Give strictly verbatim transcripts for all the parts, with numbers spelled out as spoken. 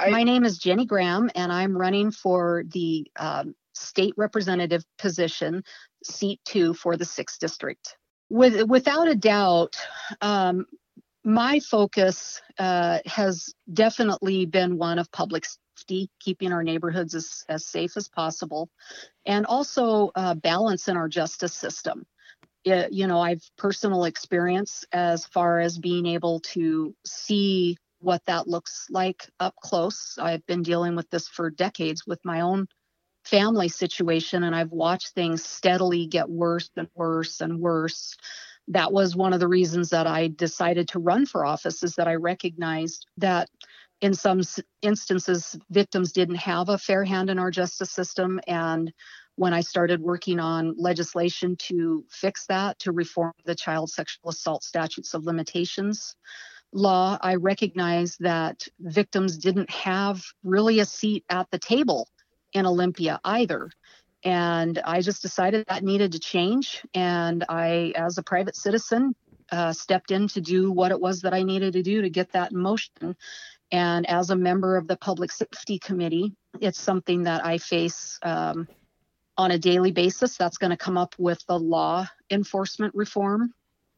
My name is Jenny Graham, and I'm running for the um, state representative position, seat two for the sixth district. With, without a doubt, um, my focus uh, has definitely been one of public safety, keeping our neighborhoods as, as safe as possible, and also uh, balance in our justice system. It, you know, I've personal experience as far as being able to see what that looks like up close. I've been dealing with this for decades with my own family situation, and I've watched things steadily get worse and worse and worse. That was one of the reasons that I decided to run for office, is that I recognized that in some instances, victims didn't have a fair hand in our justice system. And when I started working on legislation to fix that, to reform the child sexual assault statutes of limitations law, I recognized that victims didn't have really a seat at the table in Olympia either. And I just decided that needed to change. And I, as a private citizen, uh, stepped in to do what it was that I needed to do to get that in motion. And as a member of the Public Safety Committee, it's something that I face um, on a daily basis. That's going to come up with the law enforcement reform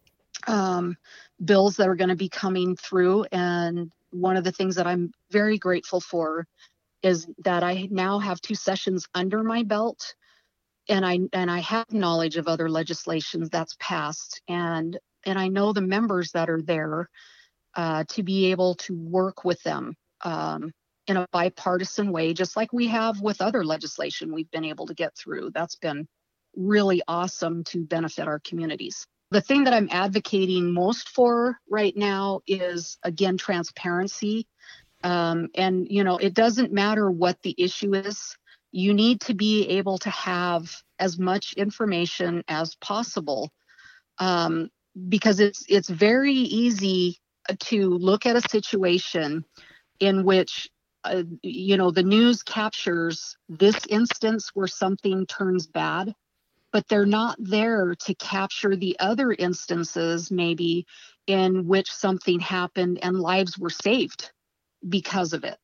um, bills that are going to be coming through. And one of the things that I'm very grateful for is that I now have two sessions under my belt, and I and I have knowledge of other legislations that's passed, and and I know the members that are there uh, to be able to work with them um, in a bipartisan way, just like we have with other legislation we've been able to get through. That's been really awesome to benefit our communities. The thing that I'm advocating most for right now is, again, transparency. Um, and, you know, it doesn't matter what the issue is. You need to be able to have as much information as possible, um, because it's it's very easy to look at a situation in which, uh, you know, the news captures this instance where something turns bad, but they're not there to capture the other instances maybe in which something happened and lives were saved because of it.